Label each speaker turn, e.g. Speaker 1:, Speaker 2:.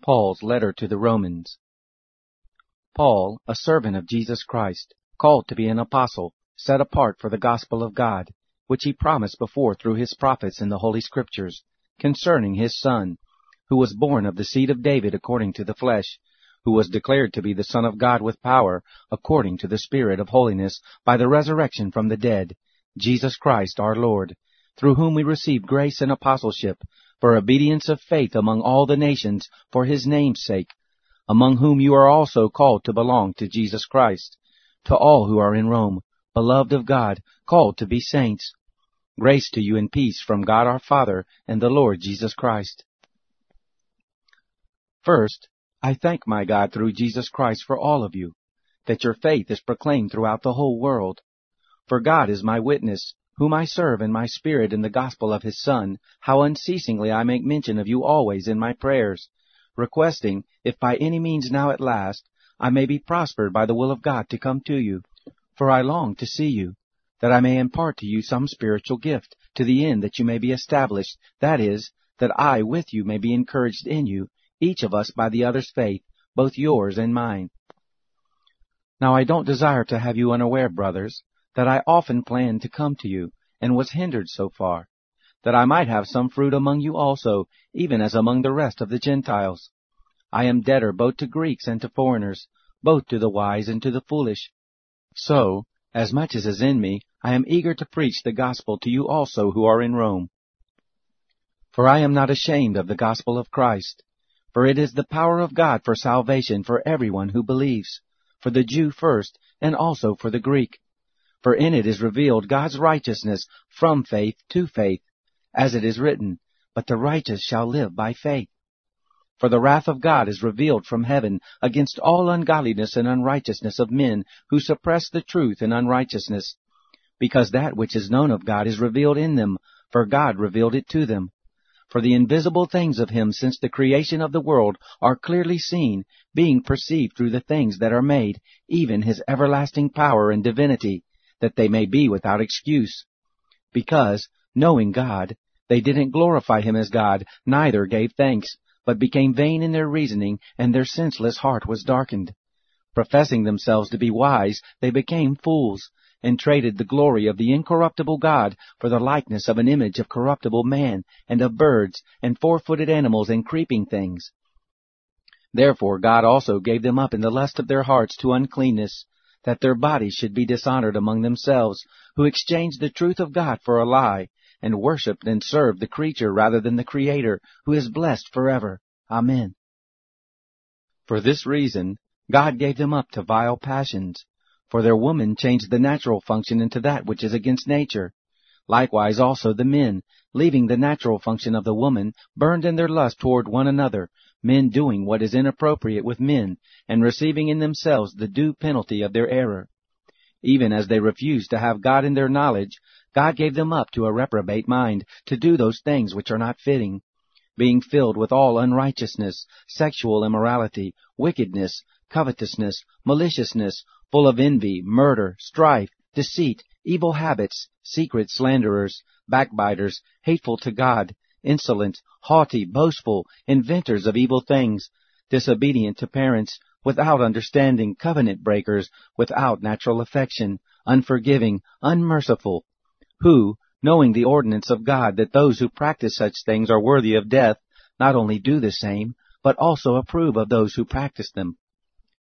Speaker 1: Paul's letter to the Romans. Paul, a servant of Jesus Christ, called to be an apostle, set apart for the gospel of God, which he promised before through his prophets in the Holy Scriptures, concerning his Son, who was born of the seed of David according to the flesh, who was declared to be the Son of God with power, according to the Spirit of holiness, by the resurrection from the dead, Jesus Christ our Lord, through whom we received grace and apostleship, for obedience of faith among all the nations, for his name's sake, among whom you are also called to belong to Jesus Christ. To all who are in Rome, beloved of God, called to be saints, grace to you and peace from God our Father and the Lord Jesus Christ. First, I thank my God through Jesus Christ for all of you, that your faith is proclaimed throughout the whole world. For God is my witness, whom I serve in my spirit in the gospel of his Son, how unceasingly I make mention of you always in my prayers, requesting, if by any means now at last, I may be prospered by the will of God to come to you. For I long to see you, that I may impart to you some spiritual gift, to the end that you may be established, that is, that I with you may be encouraged in you, each of us by the other's faith, both yours and mine. Now I don't desire to have you unaware, brothers, that I often planned to come to you, and was hindered so far, that I might have some fruit among you also, even as among the rest of the Gentiles. I am debtor both to Greeks and to foreigners, both to the wise and to the foolish. So, as much as is in me, I am eager to preach the gospel to you also who are in Rome. For I am not ashamed of the gospel of Christ, for it is the power of God for salvation for everyone who believes, for the Jew first, and also for the Greek. For in it is revealed God's righteousness from faith to faith, as it is written, But the righteous shall live by faith. For the wrath of God is revealed from heaven against all ungodliness and unrighteousness of men who suppress the truth in unrighteousness, because that which is known of God is revealed in them, for God revealed it to them. For the invisible things of him since the creation of the world are clearly seen, being perceived through the things that are made, even his everlasting power and divinity, that they may be without excuse. Because, knowing God, they didn't glorify him as God, neither gave thanks, but became vain in their reasoning, and their senseless heart was darkened. Professing themselves to be wise, they became fools, and traded the glory of the incorruptible God for the likeness of an image of corruptible man, and of birds, and four-footed animals, and creeping things. Therefore God also gave them up in the lust of their hearts to uncleanness, that their bodies should be dishonored among themselves, who exchanged the truth of God for a lie, and worshipped and served the creature rather than the Creator, who is blessed forever. Amen. For this reason, God gave them up to vile passions, for their woman changed the natural function into that which is against nature. Likewise also the men, leaving the natural function of the woman, burned in their lust toward one another, men doing what is inappropriate with men, and receiving in themselves the due penalty of their error. Even as they refused to have God in their knowledge, God gave them up to a reprobate mind, to do those things which are not fitting, being filled with all unrighteousness, sexual immorality, wickedness, covetousness, maliciousness, full of envy, murder, strife, deceit, evil habits, secret slanderers, backbiters, hateful to God, insolent, haughty, boastful, inventors of evil things, disobedient to parents, without understanding, covenant breakers, without natural affection, unforgiving, unmerciful, who, knowing the ordinance of God that those who practice such things are worthy of death, not only do the same, but also approve of those who practice them.